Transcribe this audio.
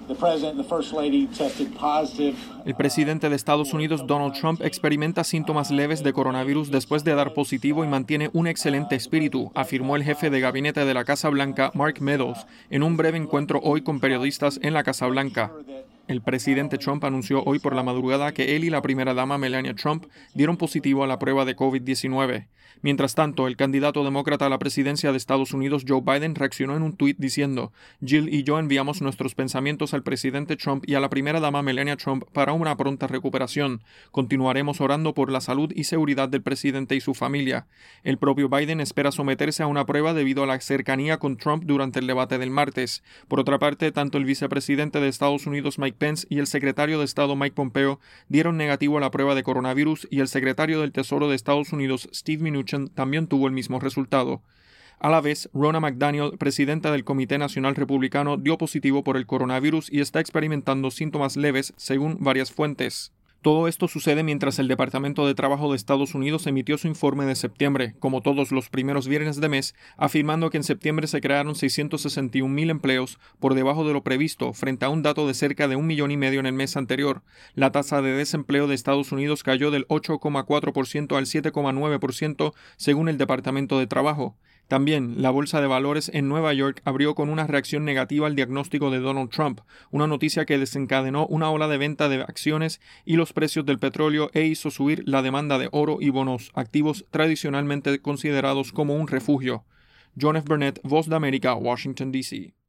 El presidente de Estados Unidos, Donald Trump, experimenta síntomas leves de coronavirus después de dar positivo y mantiene un excelente espíritu, afirmó el jefe de gabinete de la Casa Blanca, Mark Meadows, en un breve encuentro hoy con periodistas en la Casa Blanca. El presidente Trump anunció hoy por la madrugada que él y la primera dama Melania Trump dieron positivo a la prueba de COVID-19. Mientras tanto, el candidato demócrata a la presidencia de Estados Unidos, Joe Biden, reaccionó en un tuit diciendo: Jill y yo enviamos nuestros pensamientos al presidente Trump y a la primera dama Melania Trump para una pronta recuperación. Continuaremos orando por la salud y seguridad del presidente y su familia. El propio Biden espera someterse a una prueba debido a la cercanía con Trump durante el debate del martes. Por otra parte, tanto el vicepresidente de Estados Unidos, Mike Pence, y el secretario de Estado, Mike Pompeo, dieron negativo a la prueba de coronavirus y el secretario del Tesoro de Estados Unidos, Steve Mnuchin, también tuvo el mismo resultado. A la vez, Ronna McDaniel, presidenta del Comité Nacional Republicano, dio positivo por el coronavirus y está experimentando síntomas leves, según varias fuentes. Todo esto sucede mientras el Departamento de Trabajo de Estados Unidos emitió su informe de septiembre, como todos los primeros viernes de mes, afirmando que en septiembre se crearon 661,000 empleos, por debajo de lo previsto, frente a un dato de cerca de 1,5 millones en el mes anterior. La tasa de desempleo de Estados Unidos cayó del 8,4% al 7,9%, según el Departamento de Trabajo. También, la bolsa de valores en Nueva York abrió con una reacción negativa al diagnóstico de Donald Trump, una noticia que desencadenó una ola de venta de acciones y los precios del petróleo e hizo subir la demanda de oro y bonos, activos tradicionalmente considerados como un refugio. John F. Burnett, Voz de América, Washington, D.C.